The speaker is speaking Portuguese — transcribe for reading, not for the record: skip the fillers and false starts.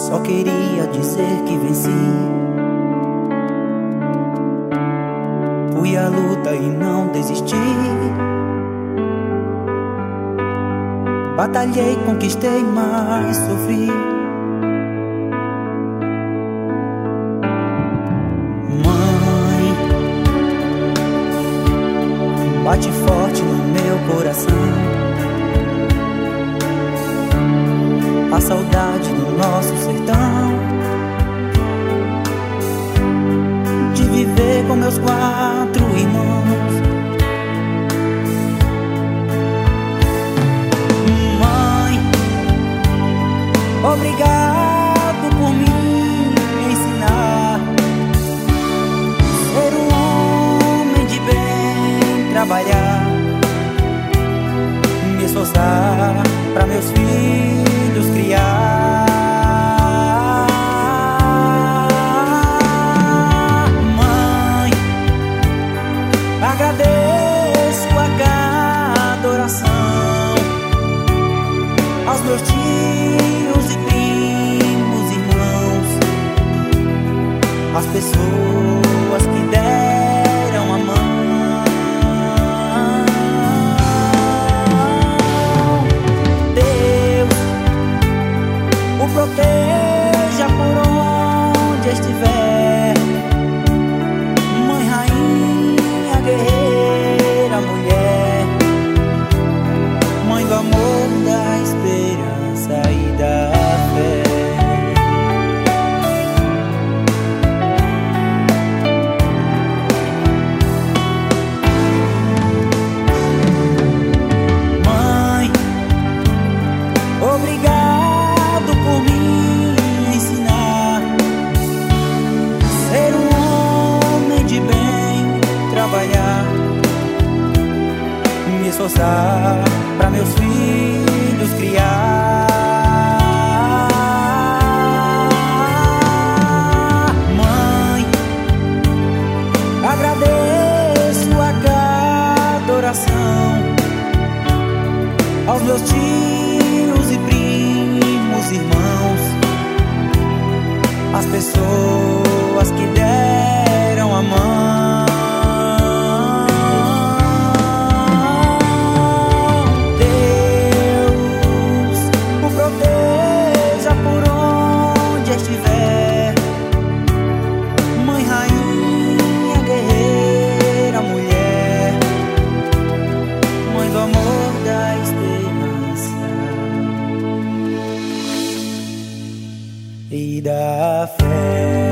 Só queria dizer que venci. Fui à luta e não desisti. Batalhei, conquistei, mas sofri. Mãe, bate forte no meu coração a saudade do nosso sertão, de viver com meus 4 irmãos. Mãe, obrigado por me ensinar ser um homem de bem, trabalhar, me esforçar pra meus filhos criar. Mãe, agradeço a cada oração aos meus tios e primos, irmãos, as pessoas que deram a mão. Proteja por onde estiver, mãe, rainha, guerreira, mulher, mãe do amor, da esperança e da fé. Mãe, obrigado por me ensinar ser um homem de bem, trabalhar, me esforçar pra meus filhos criar. Mãe, agradeço a cada oração aos meus tios e primos, irmãos, as pessoas que deram a mão. Deus o proteja por onde estiver, mãe, rainha, guerreira, mulher, mãe do amor, da esperança e da fé.